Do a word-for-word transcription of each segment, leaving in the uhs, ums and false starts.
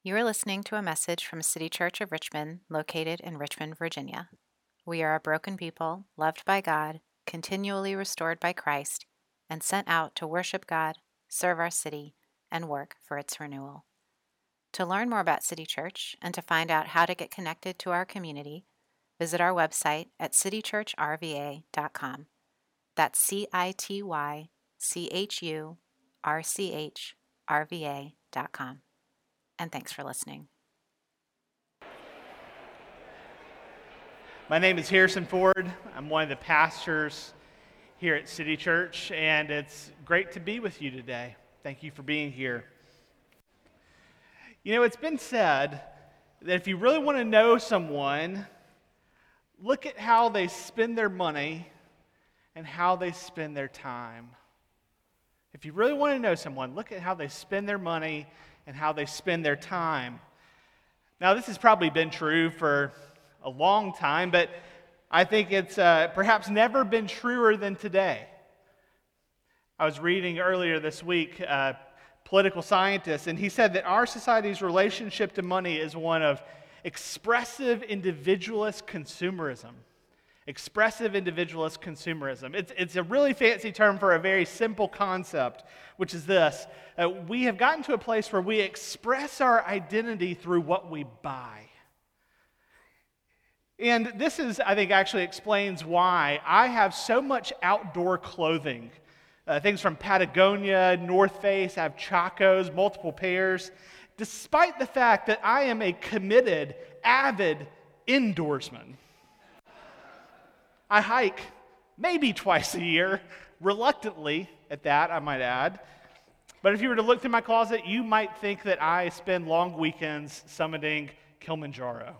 You are listening to a message from City Church of Richmond, located in Richmond, Virginia. We are a broken people, loved by God, continually restored by Christ, and sent out to worship God, serve our city, and work for its renewal. To learn more about City Church and to find out how to get connected to our community, visit our website at city church r v a dot com. That's C I T Y C H U R C H R V A dot com. And thanks for listening. My name is Harrison Ford. I'm one of the pastors here at City Church, and it's great to be with you today. Thank you for being here. You know, it's been said that if you really want to know someone, look at how they spend their money and how they spend their time. If you really want to know someone, look at how they spend their money and how they spend their time. Now, this has probably been true for a long time, but I think it's uh, perhaps never been truer than today. I was reading earlier this week a political scientist, and he said that our society's relationship to money is one of expressive individualist consumerism. Expressive individualist consumerism. It's, it's a really fancy term for a very simple concept, which is this. Uh, we have gotten to a place where we express our identity through what we buy. And this is, I think, actually explains why I have so much outdoor clothing. Uh, things from Patagonia, North Face, I have Chacos, multiple pairs, despite the fact that I am a committed, avid indoorsman. I hike maybe twice a year, reluctantly at that, I might add. But if you were to look through my closet, you might think that I spend long weekends summiting Kilimanjaro.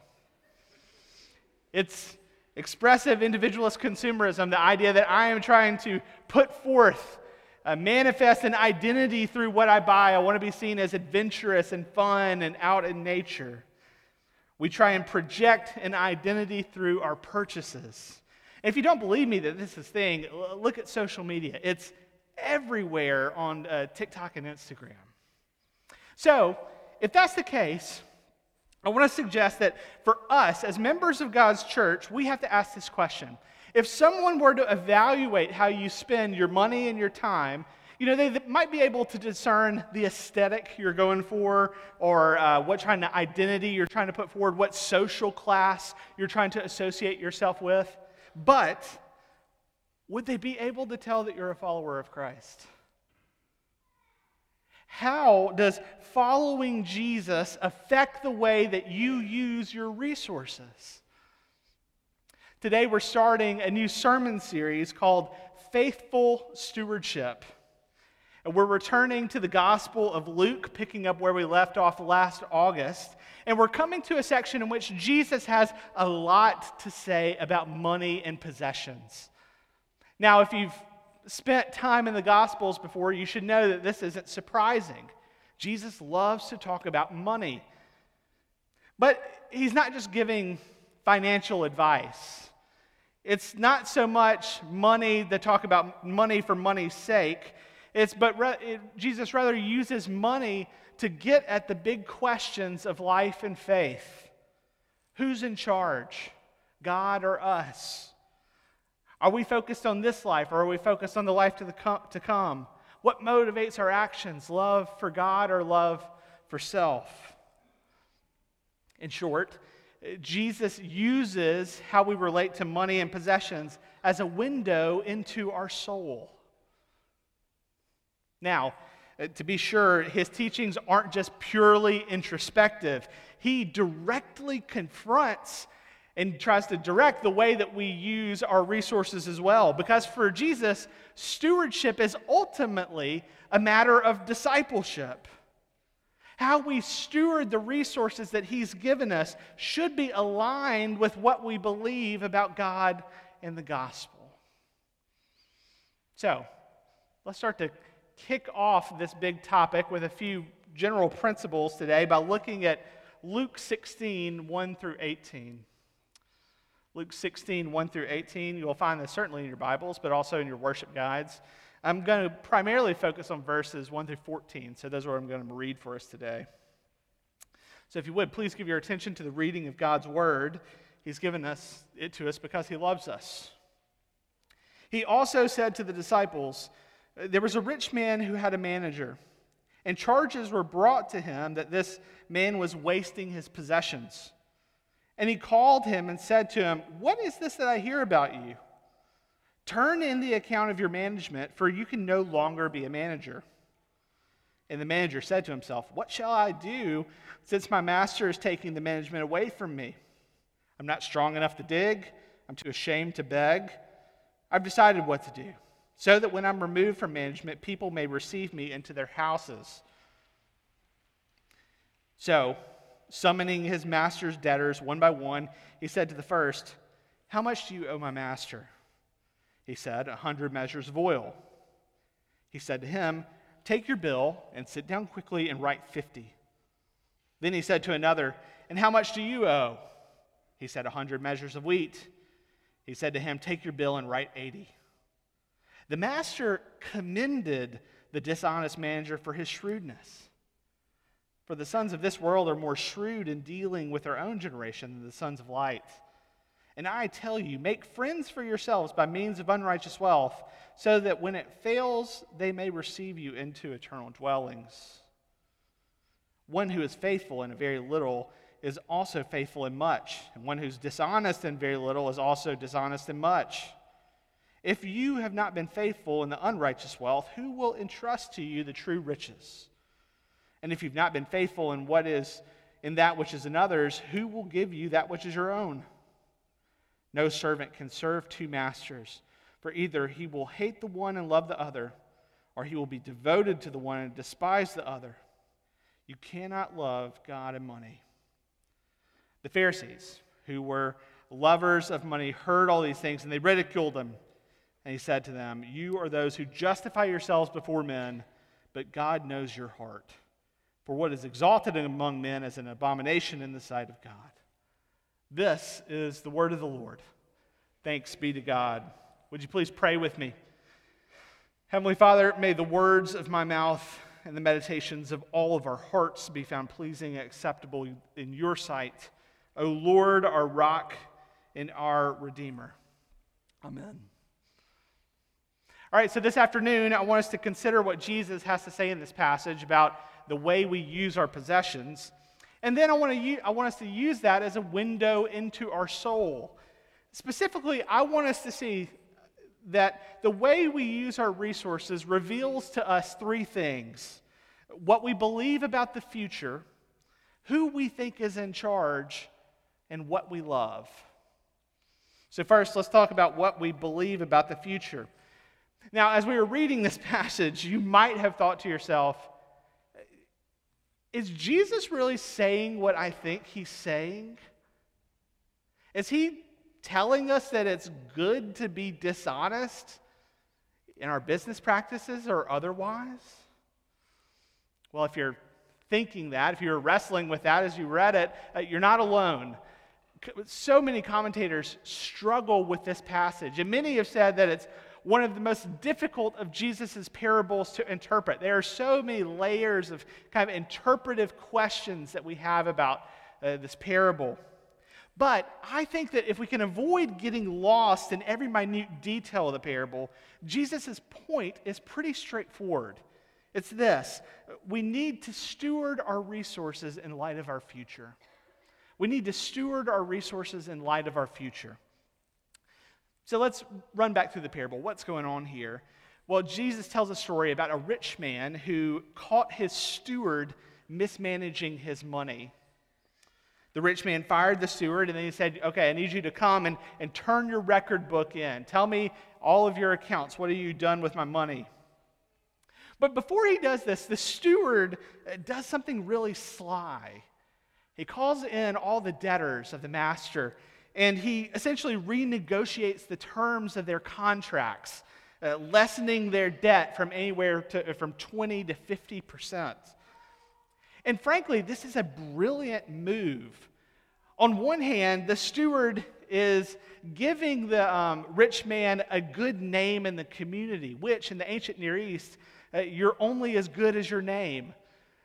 It's expressive individualist consumerism, the idea that I am trying to put forth, uh, manifest an identity through what I buy. I want to be seen as adventurous and fun and out in nature. We try and project an identity through our purchases. And if you don't believe me that this is a thing, look at social media. It's everywhere on uh, TikTok and Instagram. So, if that's the case, I want to suggest that for us, as members of God's church, we have to ask this question. If someone were to evaluate how you spend your money and your time, you know, they might be able to discern the aesthetic you're going for, or uh, what kind of identity you're trying to put forward, what social class you're trying to associate yourself with. But would they be able to tell that you're a follower of Christ? How does following Jesus affect the way that you use your resources? Today we're starting a new sermon series called Faithful Stewardship. And we're returning to the Gospel of Luke, picking up where we left off last August. And we're coming to a section in which Jesus has a lot to say about money and possessions. Now, if you've spent time in the Gospels before, you should know that this isn't surprising. Jesus loves to talk about money. But he's not just giving financial advice. It's not so much money that talk about money for money's sake. It's but re- it, Jesus rather uses money to get at the big questions of life and faith. Who's in charge? God or us? Are we focused on this life, or are we focused on the life to, the com- to come? What motivates our actions? Love for God or love for self? In short, Jesus uses how we relate to money and possessions as a window into our soul. Now, to be sure, his teachings aren't just purely introspective. He directly confronts and tries to direct the way that we use our resources as well. Because for Jesus, stewardship is ultimately a matter of discipleship. How we steward the resources that he's given us should be aligned with what we believe about God and the gospel. So, let's start to kick off this big topic with a few general principles today by looking at Luke sixteen, one through eighteen. Luke sixteen, one through eighteen. You will find this certainly in your Bibles, but also in your worship guides. I'm going to primarily focus on verses one through fourteen, so those are what I'm going to read for us today. So if you would, please give your attention to the reading of God's word. He's given us it to us because he loves us. He also said to the disciples, there was a rich man who had a manager, and charges were brought to him that this man was wasting his possessions. And he called him and said to him, what is this that I hear about you? Turn in the account of your management, for you can no longer be a manager. And the manager said to himself, what shall I do since my master is taking the management away from me? I'm not strong enough to dig. I'm too ashamed to beg. I've decided what to do, so that when I'm removed from management, people may receive me into their houses. So, summoning his master's debtors one by one, he said to the first, how much do you owe my master? He said, a hundred measures of oil. He said to him, take your bill and sit down quickly and write fifty. Then he said to another, and how much do you owe? He said, a hundred measures of wheat. He said to him, take your bill and write eighty. The master commended the dishonest manager for his shrewdness. For the sons of this world are more shrewd in dealing with their own generation than the sons of light. And I tell you, make friends for yourselves by means of unrighteous wealth, so that when it fails, they may receive you into eternal dwellings. One who is faithful in a very little is also faithful in much, and one who's dishonest in very little is also dishonest in much. If you have not been faithful in the unrighteous wealth, who will entrust to you the true riches? And if you've not been faithful in what is in that which is another's, who will give you that which is your own? No servant can serve two masters, for either he will hate the one and love the other, or he will be devoted to the one and despise the other. You cannot love God and money. The Pharisees, who were lovers of money, heard all these things, and they ridiculed him. And he said to them, you are those who justify yourselves before men, but God knows your heart. For what is exalted among men is an abomination in the sight of God. This is the word of the Lord. Thanks be to God. Would you please pray with me? Heavenly Father, may the words of my mouth and the meditations of all of our hearts be found pleasing and acceptable in your sight, O Lord, our rock and our Redeemer. Amen. All right, so this afternoon, I want us to consider what Jesus has to say in this passage about the way we use our possessions. And then I want, to use, I want us to use that as a window into our soul. Specifically, I want us to see that the way we use our resources reveals to us three things: what we believe about the future, who we think is in charge, and what we love. So first, let's talk about what we believe about the future. Now, as we were reading this passage, you might have thought to yourself, is Jesus really saying what I think he's saying? Is he telling us that it's good to be dishonest in our business practices or otherwise? Well, if you're thinking that, if you're wrestling with that as you read it, uh, you're not alone. So many commentators struggle with this passage, and many have said that it's one of the most difficult of Jesus' parables to interpret. There are so many layers of kind of interpretive questions that we have about uh, this parable. But I think that if we can avoid getting lost in every minute detail of the parable, Jesus' point is pretty straightforward. It's this: we need to steward our resources in light of our future. We need to steward our resources in light of our future. So let's run back through the parable. What's going on here? Well, Jesus tells a story about a rich man who caught his steward mismanaging his money. The rich man fired the steward, and then he said, okay, I need you to come and, and turn your record book in. Tell me all of your accounts. What have you done with my money? But before he does this, the steward does something really sly. He calls in all the debtors of the master, and he essentially renegotiates the terms of their contracts, uh, lessening their debt from anywhere to, from twenty to fifty percent. And frankly, this is a brilliant move. On one hand, the steward is giving the um, rich man a good name in the community, which in the ancient Near East, uh, you're only as good as your name.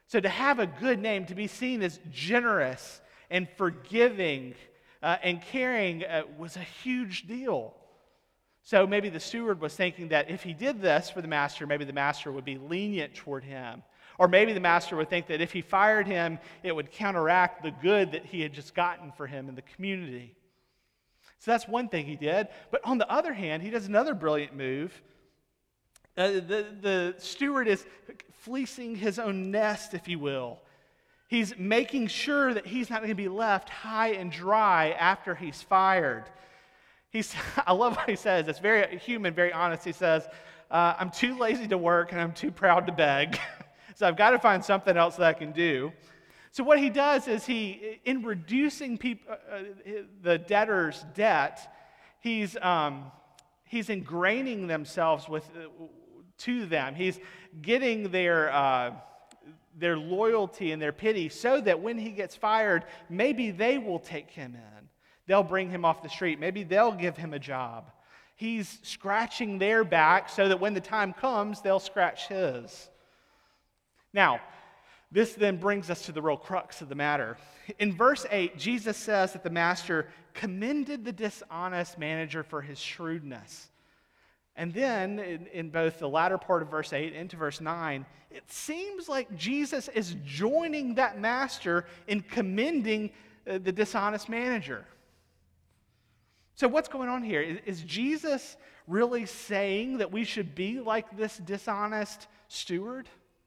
So to have a good name, to be seen as generous and forgiving uh, and caring uh, was a huge deal. So maybe the steward was thinking that if he did this for the master, maybe the master would be lenient toward him. Or maybe the master would think that if he fired him, it would counteract the good that he had just gotten for him in the community. So that's one thing he did. But on the other hand, he does another brilliant move. Uh, the, the steward is fleecing his own nest, if you will. He's making sure that he's not going to be left high and dry after he's fired. He's, I love what he says. It's very human, very honest. He says, uh, I'm too lazy to work and I'm too proud to beg. So I've got to find something else that I can do. So what he does is he, in reducing peop, uh, the debtor's debt, he's, um, he's ingraining themselves with, uh, to them. He's getting their, uh, their loyalty and their pity so that when he gets fired, maybe they will take him in. They'll bring him off the street. Maybe they'll give him a job. He's scratching their back so that when the time comes, they'll scratch his. Now, this then brings us to the real crux of the matter. In verse eight, Jesus says that the master commended the dishonest manager for his shrewdness. And then, in, in both the latter part of verse eight and to verse nine, it seems like Jesus is joining that master in commending uh, the dishonest manager. So what's going on here? Is, is Jesus really saying that we should be like this dishonest steward?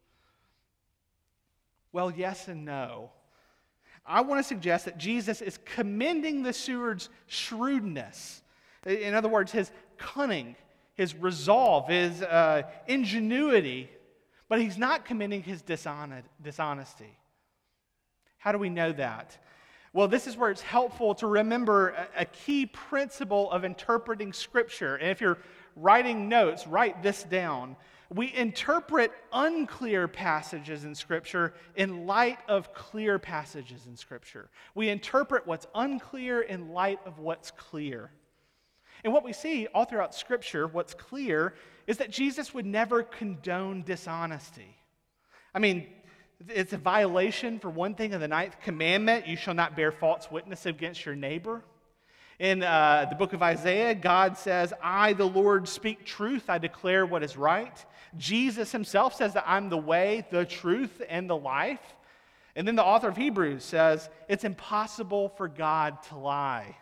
Well, yes and no. I want to suggest that Jesus is commending the steward's shrewdness. In other words, his cunning, his resolve, his uh, ingenuity, but he's not commending his dishonest, dishonesty. How do we know that? Well, this is where it's helpful to remember a, a key principle of interpreting Scripture. And if you're writing notes, write this down. We interpret unclear passages in Scripture in light of clear passages in Scripture. We interpret what's unclear in light of what's clear. And what we see all throughout Scripture, what's clear, is that Jesus would never condone dishonesty. I mean, it's a violation, for one thing, of the ninth commandment, you shall not bear false witness against your neighbor. In uh, the book of Isaiah, God says, I, the Lord, speak truth, I declare what is right. Jesus himself says that I'm the way, the truth, and the life. And then the author of Hebrews says, it's impossible for God to lie.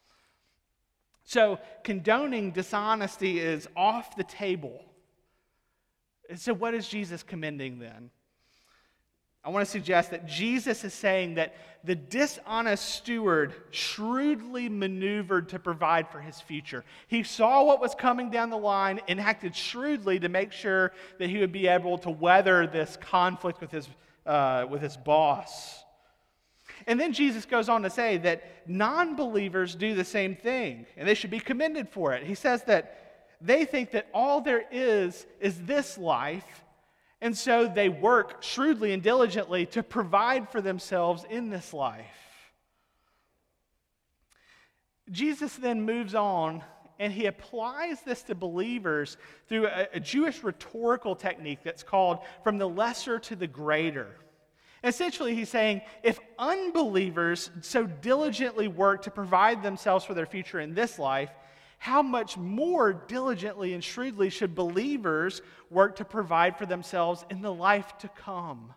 So condoning dishonesty is off the table. So what is Jesus commending then? I want to suggest that Jesus is saying that the dishonest steward shrewdly maneuvered to provide for his future. He saw what was coming down the line and acted shrewdly to make sure that he would be able to weather this conflict with his, uh, with his boss. And then Jesus goes on to say that non-believers do the same thing, and they should be commended for it. He says that they think that all there is is this life, and so they work shrewdly and diligently to provide for themselves in this life. Jesus then moves on, and he applies this to believers through a, a Jewish rhetorical technique that's called from the lesser to the greater. Essentially, he's saying, if unbelievers so diligently work to provide themselves for their future in this life, how much more diligently and shrewdly should believers work to provide for themselves in the life to come?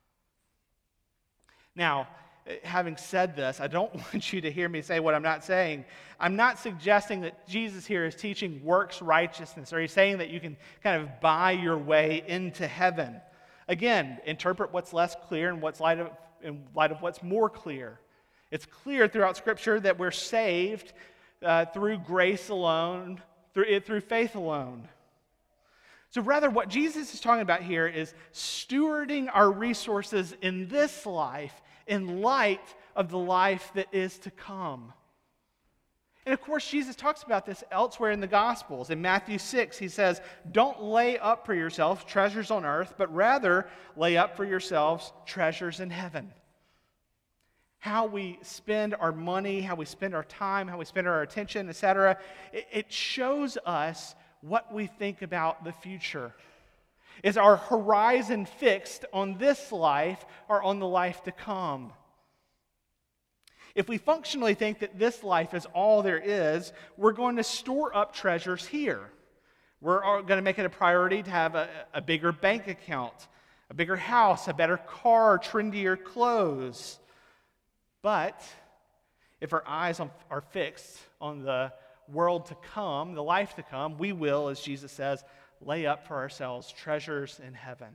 Now, having said this, I don't want you to hear me say what I'm not saying. I'm not suggesting that Jesus here is teaching works righteousness, or he's saying that you can kind of buy your way into heaven. Again, interpret what's less clear and what's light of, in light of what's more clear. It's clear throughout Scripture that we're saved uh, through grace alone, through, through faith alone. So rather, what Jesus is talking about here is stewarding our resources in this life in light of the life that is to come. And of course, Jesus talks about this elsewhere in the Gospels. In Matthew six, he says, don't lay up for yourselves treasures on earth, but rather lay up for yourselves treasures in heaven. How we spend our money, how we spend our time, how we spend our attention, et cetera, it shows us what we think about the future. Is our horizon fixed on this life or on the life to come? If we functionally think that this life is all there is, we're going to store up treasures here. We're going to make it a priority to have a, a bigger bank account, a bigger house, a better car, trendier clothes. But if our eyes on, are fixed on the world to come, the life to come, we will, as Jesus says, lay up for ourselves treasures in heaven.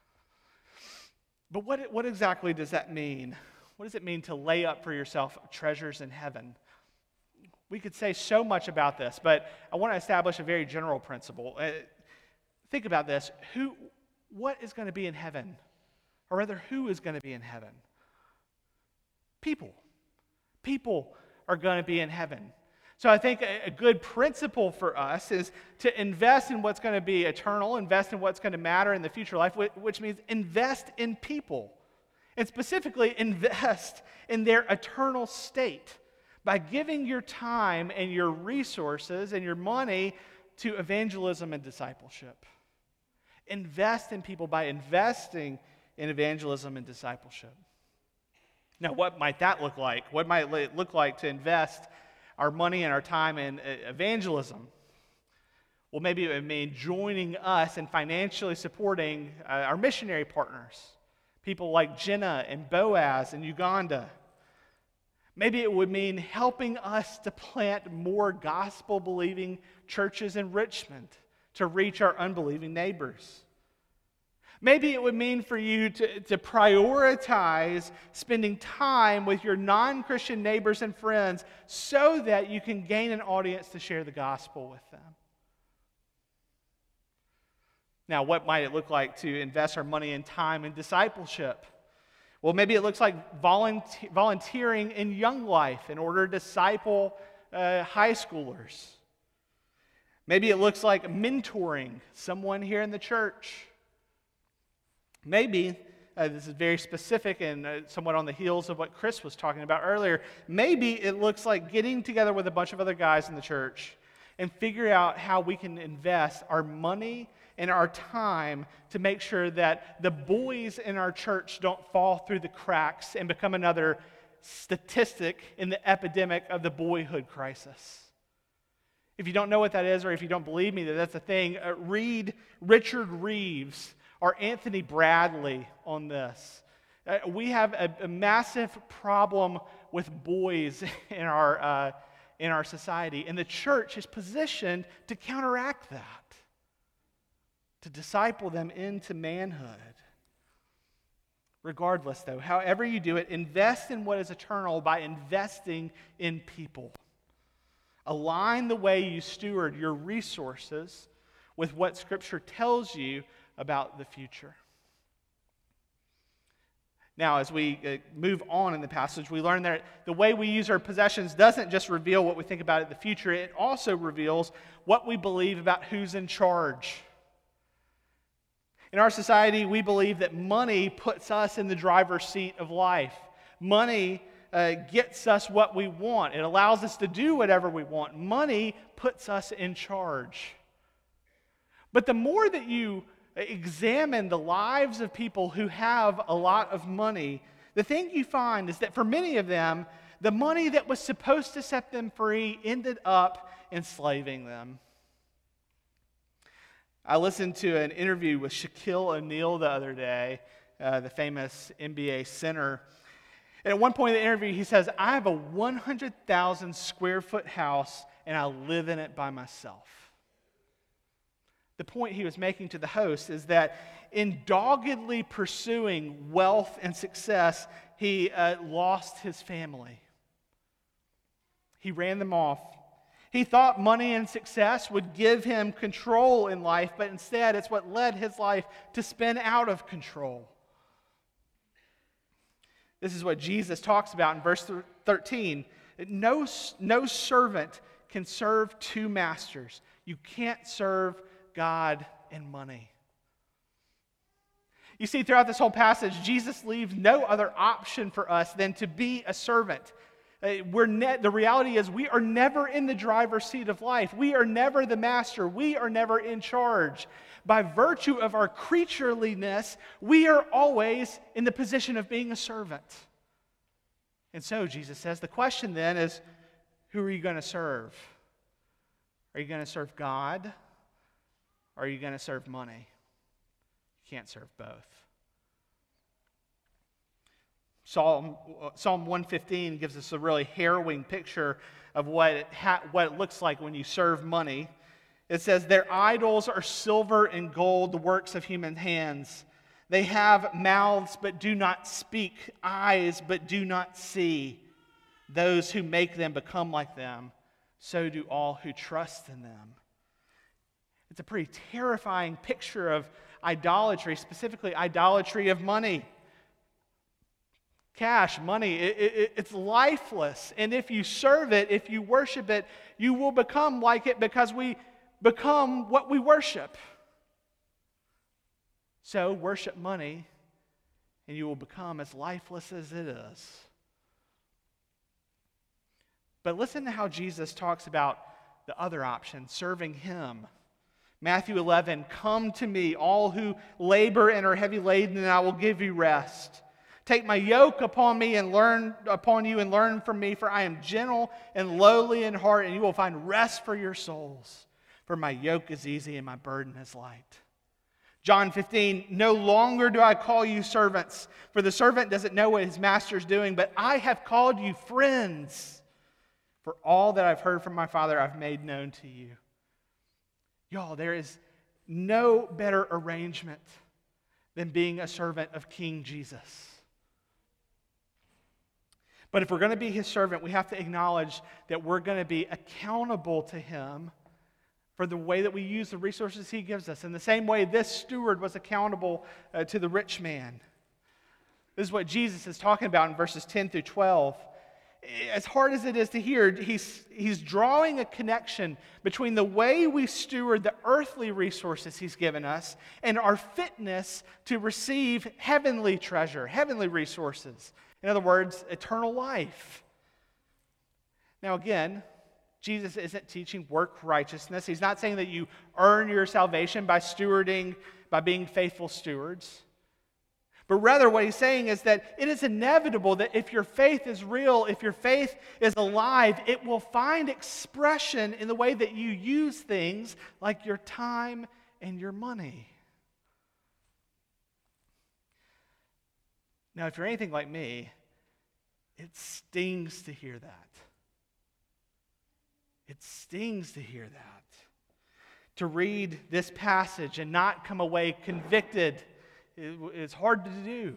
But what, what exactly does that mean? What does it mean to lay up for yourself treasures in heaven? We could say so much about this, but I want to establish a very general principle. Uh, think about this. Who, what is going to be in heaven? Or rather, who is going to be in heaven? People. People are going to be in heaven. So I think a, a good principle for us is to invest in what's going to be eternal, invest in what's going to matter in the future life, which means invest in people. And specifically, invest in their eternal state by giving your time and your resources and your money to evangelism and discipleship. Invest in people by investing in evangelism and discipleship. Now, what might that look like? What might it look like to invest our money and our time in evangelism? Well, maybe it would mean joining us and financially supporting uh, our missionary partners, people like Jenna and Boaz in Uganda. Maybe it would mean helping us to plant more gospel-believing churches in Richmond to reach our unbelieving neighbors. Maybe it would mean for you to, to prioritize spending time with your non-Christian neighbors and friends so that you can gain an audience to share the gospel with them. Now, what might it look like to invest our money and time in discipleship? Well, maybe it looks like volunteer, volunteering in Young Life in order to disciple uh, high schoolers. Maybe it looks like mentoring someone here in the church. Maybe, uh, this is very specific and uh, somewhat on the heels of what Chris was talking about earlier, maybe it looks like getting together with a bunch of other guys in the church and figure out how we can invest our money and our time to make sure that the boys in our church don't fall through the cracks and become another statistic in the epidemic of the boyhood crisis. If you don't know what that is, or if you don't believe me that that's a thing, uh, read Richard Reeves or Anthony Bradley on this. Uh, we have a, a massive problem with boys in our, uh, in our society, and the church is positioned to counteract that, to disciple them into manhood. Regardless, though, however you do it, invest in what is eternal by investing in people. Align the way you steward your resources with what Scripture tells you about the future. Now, as we uh, move on in the passage, we learn that the way we use our possessions doesn't just reveal what we think about in the future, it also reveals what we believe about who's in charge. In our society, we believe that money puts us in the driver's seat of life. Money uh, gets us what we want. It allows us to do whatever we want. Money puts us in charge. But the more that you examine the lives of people who have a lot of money, the thing you find is that for many of them, the money that was supposed to set them free ended up enslaving them. I listened to an interview with Shaquille O'Neal the other day, uh, the famous N B A center. And at one point in the interview, he says, I have a one hundred thousand square foot house and I live in it by myself. The point he was making to the host is that in doggedly pursuing wealth and success, he uh, lost his family. He ran them off. He thought money and success would give him control in life, but instead it's what led his life to spin out of control. This is what Jesus talks about in verse thirteen. No, no servant can serve two masters. You can't serve God and money. You see, throughout this whole passage, Jesus leaves no other option for us than to be a servant. Uh, We're ne- the reality is we are never in the driver's seat of life. We are never the master. We are never in charge. By virtue of our creatureliness, we are always in the position of being a servant. And so, Jesus says, the question then is, who are you going to serve? Are you going to serve God? Or are you going to serve money? You can't serve both. Psalm, Psalm one fifteen gives us a really harrowing picture of what it, ha- what it looks like when you serve money. It says, their idols are silver and gold, the works of human hands. They have mouths but do not speak, eyes but do not see. Those who make them become like them. So do all who trust in them. It's a pretty terrifying picture of idolatry, specifically idolatry of money. Cash, money, it, it, it's lifeless. And if you serve it, if you worship it, you will become like it because we become what we worship. So worship money, and you will become as lifeless as it is. But listen to how Jesus talks about the other option, serving Him. Matthew eleven, come to me, all who labor and are heavy laden, and I will give you rest. Take my yoke upon me and learn upon you and learn from me, for I am gentle and lowly in heart, and you will find rest for your souls. For my yoke is easy and my burden is light. John fifteen, no longer do I call you servants, for the servant doesn't know what his master is doing, but I have called you friends. For all that I've heard from my Father, I've made known to you. Y'all, there is no better arrangement than being a servant of King Jesus. But if we're going to be His servant, we have to acknowledge that we're going to be accountable to Him for the way that we use the resources He gives us. In the same way, this steward was accountable uh, to the rich man. This is what Jesus is talking about in verses ten through twelve. As hard as it is to hear, he's, he's drawing a connection between the way we steward the earthly resources He's given us and our fitness to receive heavenly treasure, heavenly resources. In other words, eternal life. Now again, Jesus isn't teaching work righteousness. He's not saying that you earn your salvation by stewarding, by being faithful stewards. But rather what He's saying is that it is inevitable that if your faith is real, if your faith is alive, it will find expression in the way that you use things like your time and your money. Now, if you're anything like me, it stings to hear that. It stings to hear that. To read this passage and not come away convicted, it's hard to do.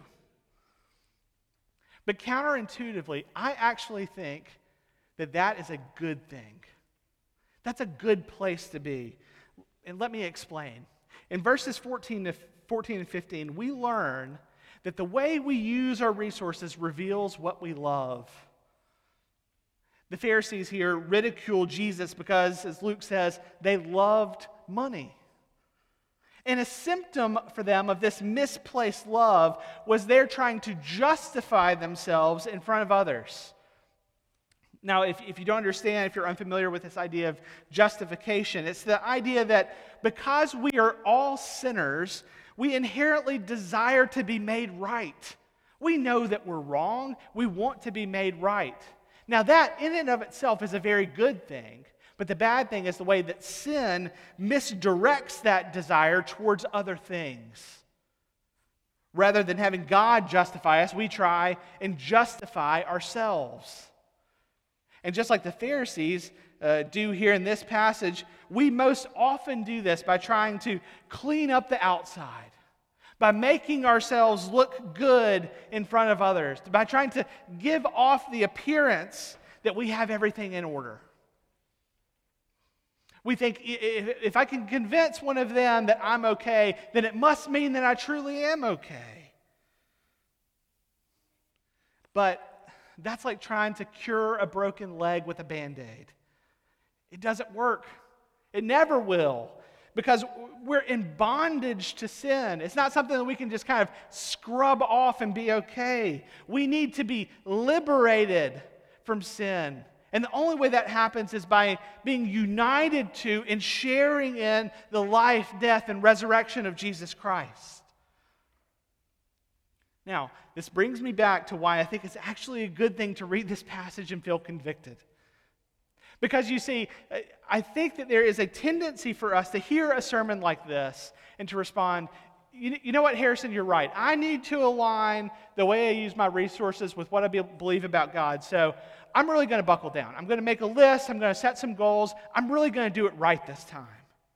But counterintuitively, I actually think that that is a good thing. That's a good place to be. And let me explain. In verses fourteen to fourteen and fifteen, we learn that the way we use our resources reveals what we love. The Pharisees here ridicule Jesus because, as Luke says, they loved money. And a symptom for them of this misplaced love was they're trying to justify themselves in front of others. Now, if, if you don't understand, if you're unfamiliar with this idea of justification, it's the idea that because we are all sinners, we inherently desire to be made right. We know that we're wrong. We want to be made right. Now, that in and of itself is a very good thing. But the bad thing is the way that sin misdirects that desire towards other things. Rather than having God justify us, we try and justify ourselves. And just like the Pharisees uh, do here in this passage, we most often do this by trying to clean up the outside, by making ourselves look good in front of others, by trying to give off the appearance that we have everything in order. We think, if I can convince one of them that I'm okay, then it must mean that I truly am okay. But that's like trying to cure a broken leg with a Band-Aid. It doesn't work. It never will. Because we're in bondage to sin. It's not something that we can just kind of scrub off and be okay. We need to be liberated from sin. And the only way that happens is by being united to and sharing in the life, death, and resurrection of Jesus Christ. Now, this brings me back to why I think it's actually a good thing to read this passage and feel convicted. Because you see, I think that there is a tendency for us to hear a sermon like this and to respond, you, you know what, Harrison, you're right. I need to align the way I use my resources with what I be, believe about God. So I'm really going to buckle down. I'm going to make a list. I'm going to set some goals. I'm really going to do it right this time.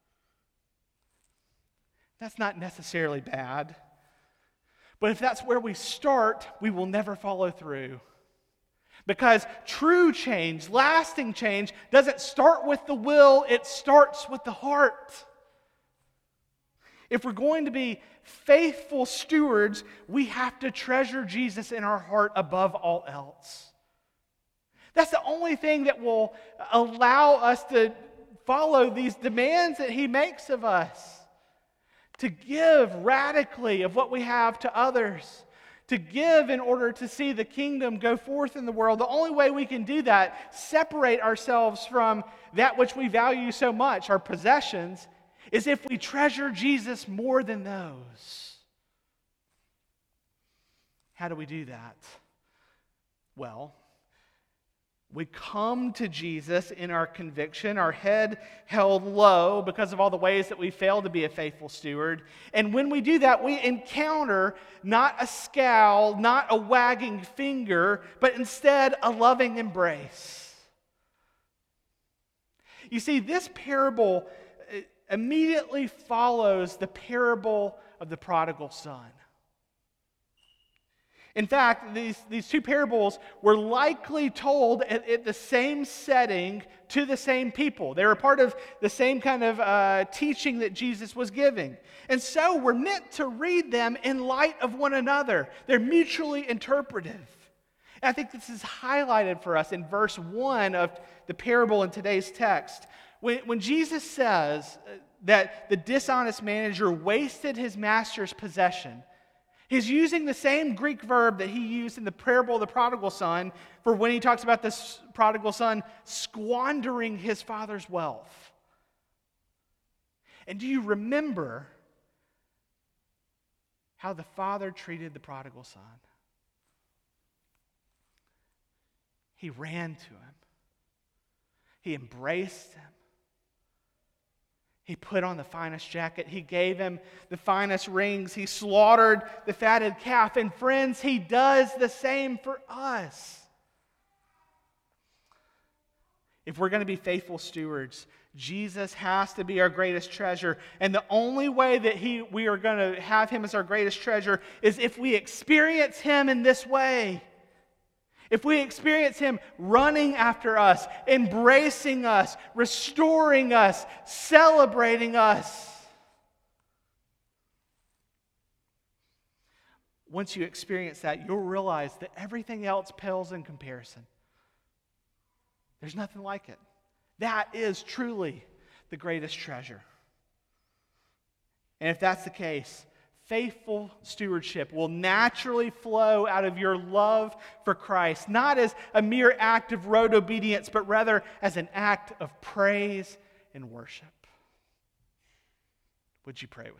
That's not necessarily bad. But if that's where we start, we will never follow through. Because true change, lasting change, doesn't start with the will, it starts with the heart. If we're going to be faithful stewards, we have to treasure Jesus in our heart above all else. That's the only thing that will allow us to follow these demands that He makes of us. To give radically of what we have to others. To give in order to see the kingdom go forth in the world. The only way we can do that, separate ourselves from that which we value so much, our possessions, is if we treasure Jesus more than those. How do we do that? Well, we come to Jesus in our conviction, our head held low because of all the ways that we fail to be a faithful steward. And when we do that, we encounter not a scowl, not a wagging finger, but instead a loving embrace. You see, this parable immediately follows the parable of the prodigal son. In fact, these, these two parables were likely told at, at the same setting to the same people. They were part of the same kind of uh, teaching that Jesus was giving. And so we're meant to read them in light of one another. They're mutually interpretive. And I think this is highlighted for us in verse one of the parable in today's text. When, when Jesus says that the dishonest manager wasted his master's possession, he's using the same Greek verb that he used in the parable of the prodigal son for when he talks about this prodigal son squandering his father's wealth. And do you remember how the father treated the prodigal son? He ran to him. He embraced him. He put on the finest jacket. He gave him the finest rings. He slaughtered the fatted calf. And friends, He does the same for us. If we're going to be faithful stewards, Jesus has to be our greatest treasure. And the only way that he, we are going to have Him as our greatest treasure is if we experience Him in this way. If we experience Him running after us, embracing us, restoring us, celebrating us. Once you experience that, you'll realize that everything else pales in comparison. There's nothing like it. That is truly the greatest treasure. And if that's the case, faithful stewardship will naturally flow out of your love for Christ, not as a mere act of rote obedience, but rather as an act of praise and worship. Would you pray with me?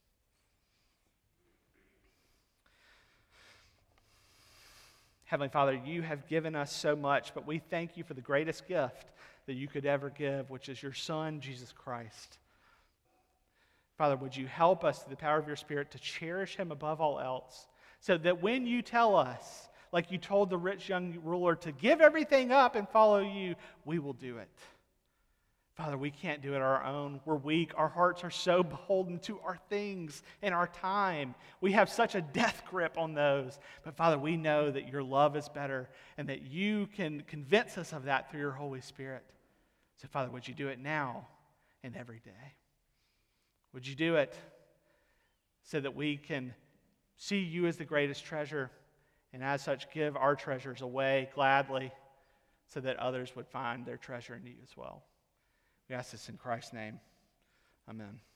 Heavenly Father, You have given us so much, but we thank You for the greatest gift that You could ever give, which is Your Son, Jesus Christ. Father, would You help us through the power of Your Spirit to cherish Him above all else, so that when You tell us, like You told the rich young ruler, to give everything up and follow You, we will do it. Father, we can't do it on our own. We're weak. Our hearts are so beholden to our things and our time. We have such a death grip on those. But Father, we know that Your love is better and that You can convince us of that through Your Holy Spirit. So Father, would You do it now and every day? Would You do it so that we can see You as the greatest treasure and as such give our treasures away gladly so that others would find their treasure in You as well? We ask this in Christ's name. Amen.